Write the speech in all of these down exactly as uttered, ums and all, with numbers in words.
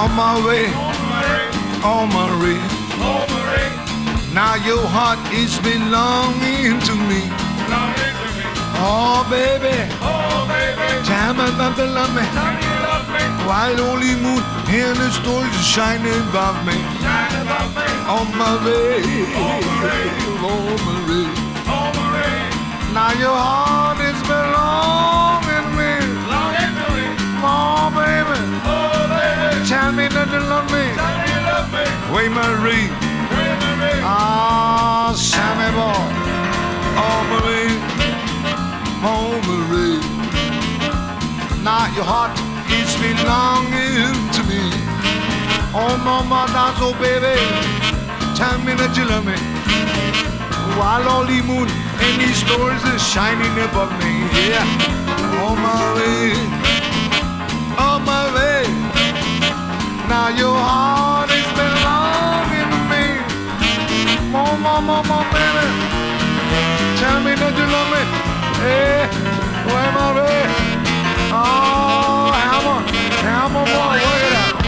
On my way, oh Marie, now your heart is belonging to me. Oh baby, tell me that you love me, while only moon and the stars are shining above me. On my way, oh Marie, now your heart is belonging to me. Oh baby, tell me that you love me. Way Marie, ah Sammy boy, oh Marie, oh Marie, now your heart is belonging to me. Oh mama, that's oh baby, tell me that you love me, while all the moon and these stars are shining above me. Yeah, oh Marie, oh Marie, now your heart is belonging to me. Oh mama, mama, baby, tell me that you love me. Hey, where Marie? Oh, hammer, hammer boy, work it out.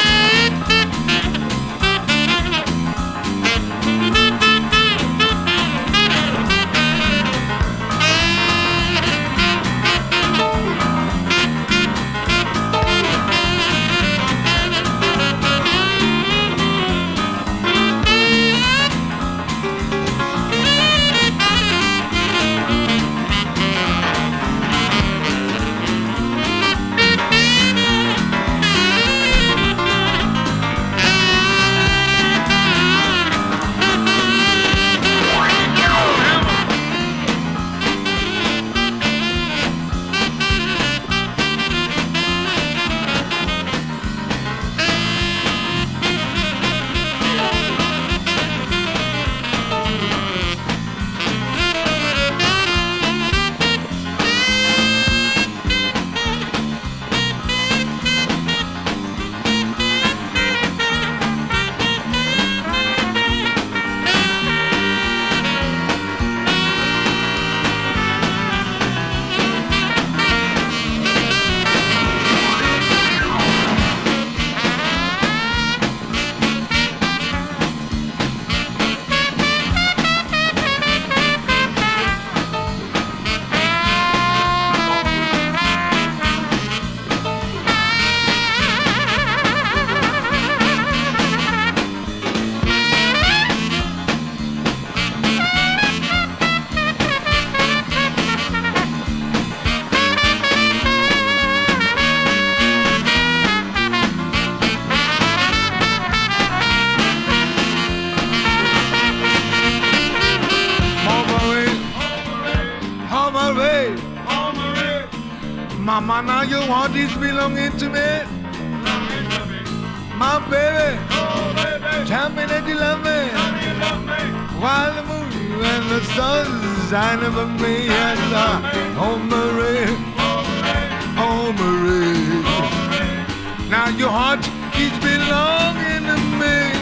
Mama, now your heart is belonging to me. My baby, oh, baby, tell me that you love me, you love me. While the moon and the stars shine above me. Yes, uh, oh Marie, oh Marie, now your heart is belonging to me.